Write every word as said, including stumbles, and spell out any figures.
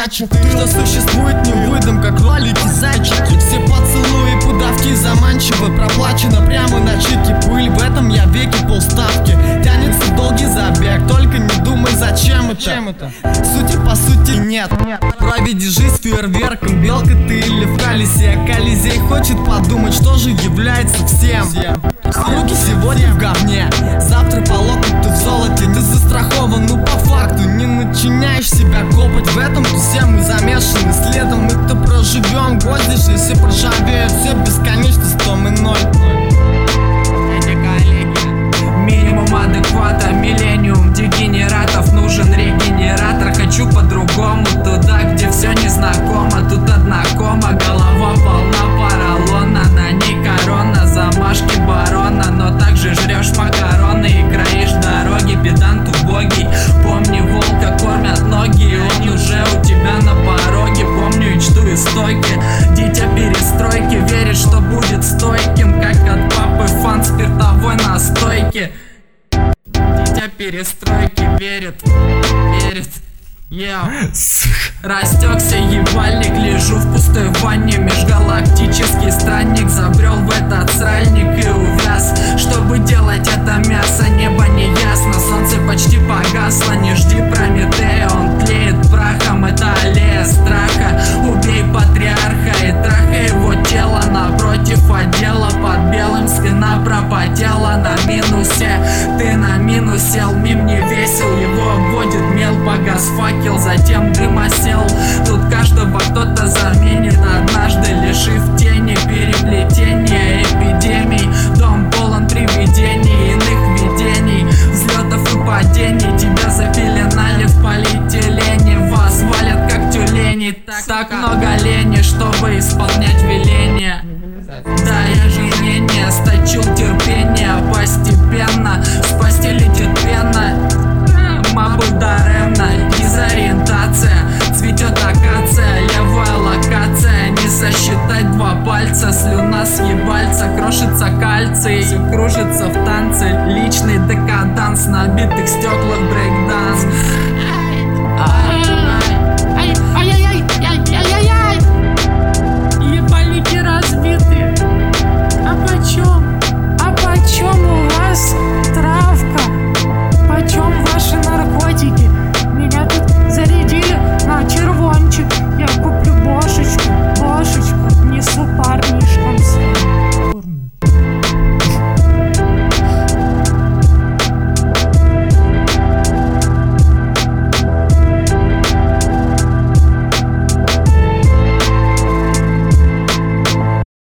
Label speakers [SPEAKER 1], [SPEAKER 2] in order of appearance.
[SPEAKER 1] мачо. Ты что существует не выдам, как ролики зайчики. Все поцелуи, пудавки заманчиво проплачено прямо на чеке. Пыль в этом я веки полставки. Тянется долгий забег, только не думай зачем это, Чем это? Сути по сути нет. Проведи жизнь фейерверком, белка ты или в колесе. Колизей хочет подумать, что же является всем. Руки сегодня в говне, завтра по локоть ты в золоте. Ты застрахован, ну по факту не начинаешь себя копать. В этом все мы замешаны следом. Мы-то проживем год здесь, если проржавеют все бесконечно сто и ноль.
[SPEAKER 2] Эти коллеги, минимум адеквата, миллениум дегенератов. Нужен регенератор, хочу по-другому. Туда, где все незнакомо, тут одна кома. Голова полна поролона, на ней корона, замашки барона. Но также жрешь макароны и краишь дороги. Педант убогий, помни, волка кормят ноги. Он уже у тебя на пороге, помню мечту и стойки. Дитя перестройки, верит, что будет стойким, как от папы фан спиртовой настойки. Дитя перестройки верит, верит. Yeah. Растекся ебальник, лежу в пустой ванне. Межгалактический странник забрел в этот сральник и увяз. Чтобы делать это мясо, небо не ясно. Солнце почти погасло, не жди Прометея. Он тлеет прахом, это аллея страха. Убей патриарха и трахай его тело. Напротив отдела под белым спина пропотела. На минусе, ты на минусе. Мим не весел, его обводит мел. Погас факел, затем дым осел. Тут каждого кто-то заменит однажды, лишив тени переплетения эпидемий. Дом полон привидений, иных видений, взлетов и падений. Тебя запеленали в полиэтилене, вас валят как тюлени. Так, так много лени, чтобы исполнять веления. Да, я женение, сточил терпение постепенно. С постели летит пена, мабуть даремно. Дезориентация, цветет акация, левая локация. Не сосчитать два пальца, слюна съебальца. Крошится кальций, все кружится в танце. Личный декаданс, на битых стеклах брейкданс.